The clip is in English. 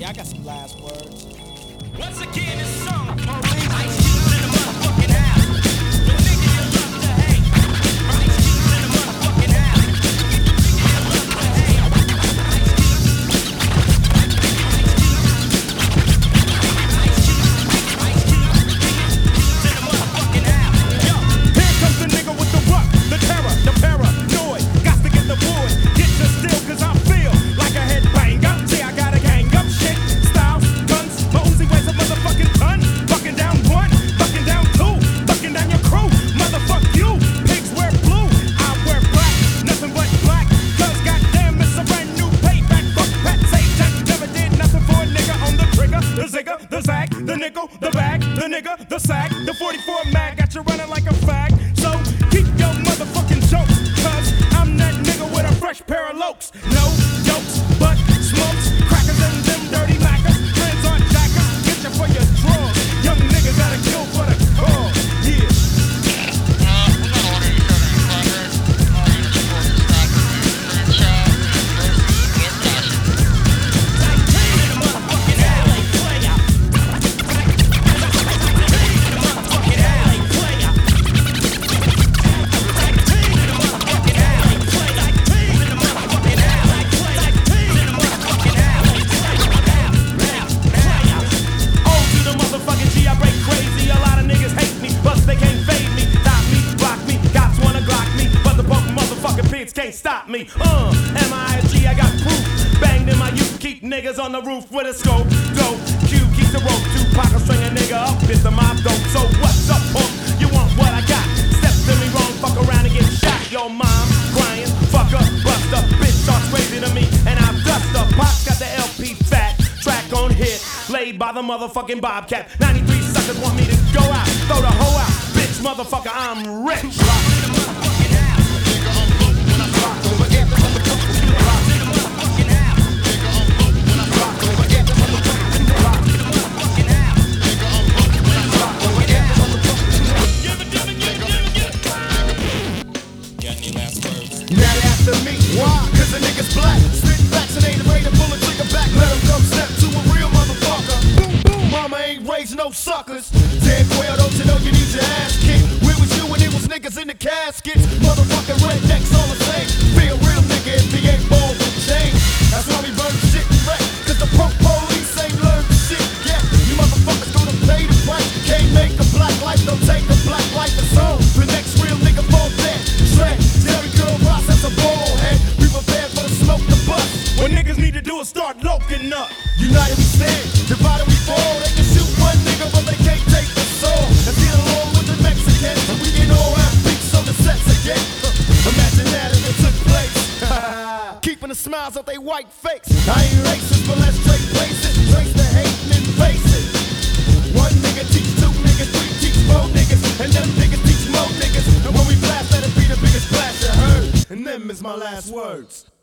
Yeah, I got some last words. Once again, it's song. Ice Cube's in the motherfucking house. The nigga you love to hate. Ice Cube's in the motherfucking house. The nigga you love to hate. Ice Cube's in the motherfucking house. Yo, Here comes the nigga with the rock, the terror, the paranoid. Got to get the boy, get your still, cause I feel like a headbanger. See, I gotta gang up shit, styles, guns. My Uzi weighs a motherfucking ton. Bucking down one, bucking down two, bucking down your crew. Motherfuck you, pigs wear blue, I wear black, nothing but black. Cause goddamn, it's a brand new payback. Fuck Pat Sajak, never did nothing for a nigga on the trigger. The zigger, the zag, the nickel, the bag, the nigga, the sack, the 44 mag. Got you running like a fag. So keep your motherfucking jokes, cause I'm that nigga with a fresh pair of lokes. No jokes, but smokes, crackers and them dirty mackers. Friends aren't jackers, get you for your drugs. Young niggas gotta kill for the cause. Yeah. Can't stop me. M.I.G. I got proof. Banged in my youth, keep niggas on the roof with a scope. Dope, Q keeps the rope. Tupac will string a nigga up, it's the mob dope. So what's up, punk? You want what I got? Step to me wrong, fuck around and get shot. Your mom crying, fucker, buster. Bitch talks crazy to me, and I dust her. Pac's got the LP fat, track on hit, laid by the motherfucking Bobcat. 93 suckers want me to go out, throw the hoe out. Bitch, motherfucker, I'm rich. Me. Why? Cause the nigga's black. Spitting vaccinated, ready to pull a trigger back. Let him come step to a real motherfucker. Boom, boom. Mama ain't raised no suckers. Dead quail, don't you know you need your ass kicked? Where was you when it was niggas in the caskets? Motherfucking rednecks all the same. Be a real nigga if he ain't born with change. That's why we burn shit and wreck. Cause the punk police ain't learned shit yet. You motherfuckers gonna pay the price. Can't make a black life, don't take a black life as home. The next real nigga fall dead. Shred, Jerry girl process a ball head. We prepared for the smoke to bust. What niggas need to do is start loking up. United we stand, divided we fall. They can shoot one nigga, but they can't take the soul. And get along with the Mexicans, and we can all have beats on the sets again. Imagine that if it took place. Keeping the smiles off they white fakes. I ain't racist, but let's trade places. Trace the hate and face it. One nigga teach two niggas, three teach four niggas, and them niggas teach more niggas. And when we blast, let it be the biggest blast you heard. And them is my last words.